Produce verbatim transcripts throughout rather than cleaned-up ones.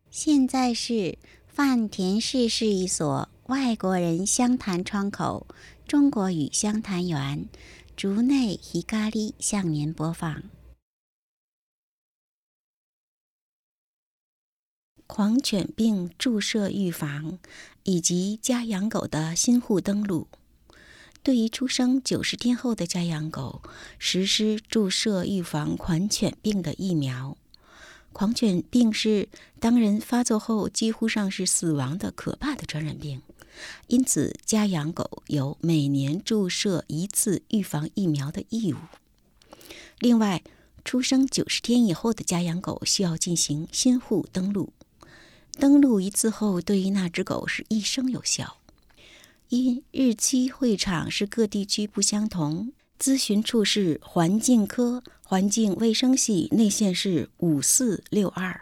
现在是饭田市市一所外国人湘潭窗口中国语湘潭园竹内ひかり向您播放。狂犬病注射预防以及家养狗的新户登录。对于出生九十天后的家养狗实施注射预防狂犬病的疫苗。狂犬病是当人发作后几乎上是死亡的可怕的传染病，因此家养狗有每年注射一次预防疫苗的义务。另外，出生九十天以后的家养狗需要进行新户登录，登录一次后对于那只狗是一生有效。因日期会场是各地区不相同，咨询处是环境科环境卫生系内线是五四六二。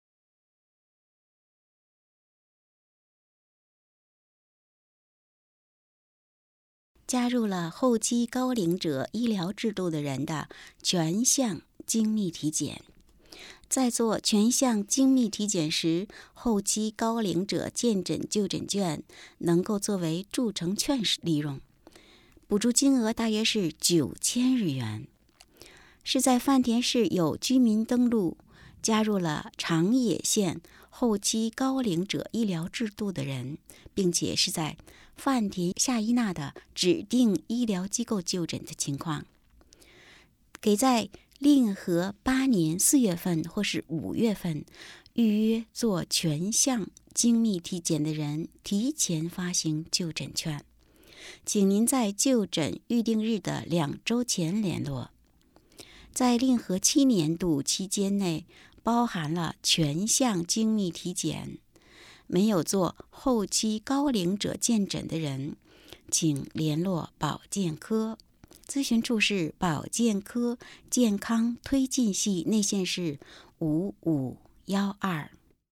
加入了后期高龄者医疗制度的人的全项精密体检。在做全项精密体检时，后期高龄者见诊就诊券能够作为助成券利用，补助金额大约是九千日元。是在饭田市有居民登录加入了长野县后期高龄者医疗制度的人，并且是在饭田下伊那的指定医疗机构就诊的情况，给在令和八年四月份或是五月份预约做全项精密体检的人提前发行就诊券，请您在就诊预定日的两周前联络。在令和七年度期间内包含了全项精密体检，没有做后期高龄者见诊的人，请联络保健科。咨询处是保健科健康推进系内线是五五一二。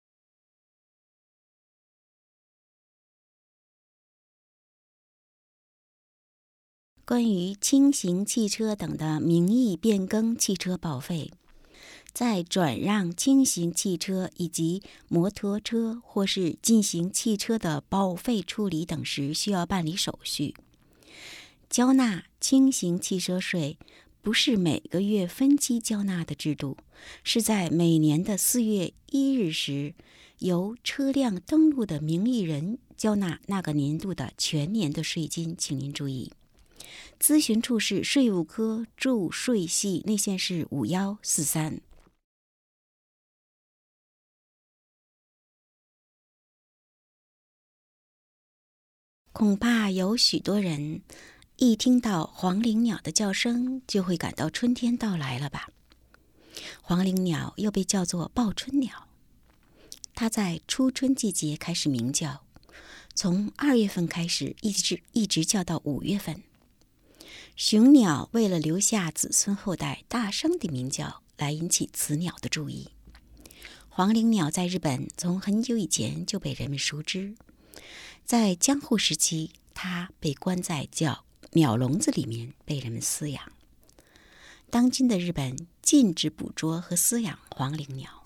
关于轻型汽车等的名义变更汽车报废，在转让轻型汽车以及摩托车或是进行汽车的报废处理等时，需要办理手续。交纳轻型汽车税不是每个月分期交纳的制度，是在每年的四月一日时，由车辆登录的名义人交纳那个年度的全年的税金，请您注意。咨询处是税务科驻税系内线是五一四三。恐怕有许多人一听到黄鹂鸟的叫声就会感到春天到来了吧。黄鹂鸟又被叫做报春鸟，它在初春季节开始鸣叫，从二月份开始一直一直叫到五月份。雄鸟为了留下子孙后代，大声地鸣叫来引起雌鸟的注意。黄鹂鸟在日本从很久以前就被人们熟知，在江户时期它被关在叫鸟笼子里面被人们饲养。当今的日本禁止捕捉和饲养黄鹂鸟。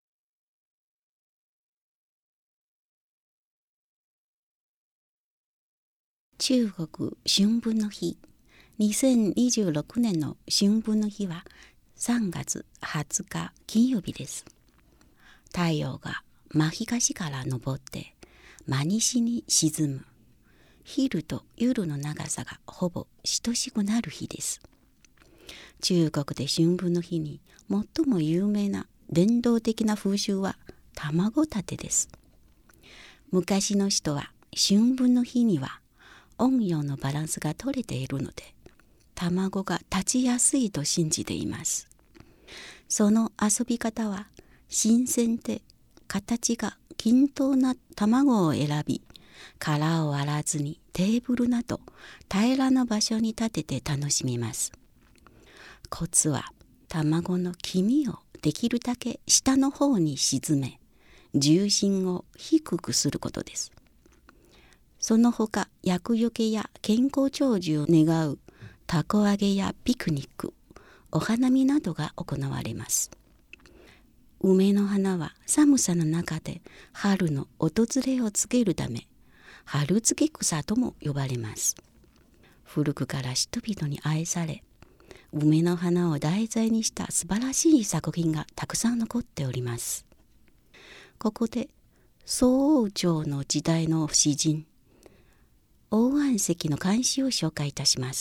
中国春分の日、にせんにじゅうろくねんの春分の日はさんがつはつか金曜日です。太陽が真東から昇って真西に沈む。昼と夜の長さがほぼ等しくなる日です。中国で春分の日に最も有名な伝統的な風習は卵立てです。昔の人は春分の日には陰陽のバランスが取れているので、卵が立ちやすいと信じています。その遊び方は新鮮で形が均等な卵を選び、殻を割らずにテーブルなど平らな場所に立てて楽しみます。コツは卵の黄身をできるだけ下の方に沈め、重心を低くすることです。その他、厄除けや健康長寿を願うたこ揚げやピクニック、お花見などが行われます。 梅の花は寒さの中で春の訪れを告げるため、春付け草とも呼ばれます。古くから人々に愛され、梅の花を題材にした素晴らしい作品がたくさん残っております。ここで宋王朝の時代の詩人、王安石の漢詩を紹介いたします。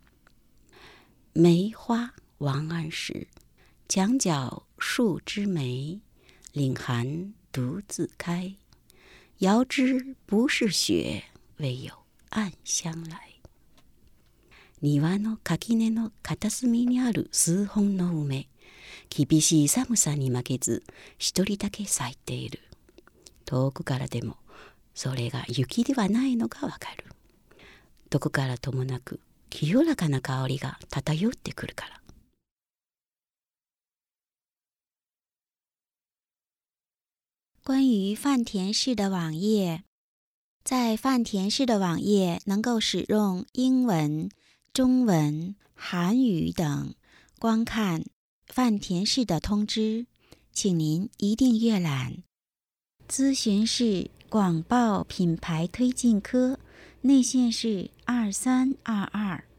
梅花王安石，墙角数枝梅，岭寒独自开。遥知不是雪，唯有暗香来。庭の垣根の片隅にある数本の梅、厳しい寒さに負けず一人だけ咲いている。遠くからでもそれが雪ではないのがわかる。どこからともなく清らかな香りが漂ってくるから。 关于范田氏的网页，在范田氏的网页能够使用英文、中文、韩语等观看范田氏的通知，请您一定阅览。咨询是广报品牌推进科，内线是二三二二。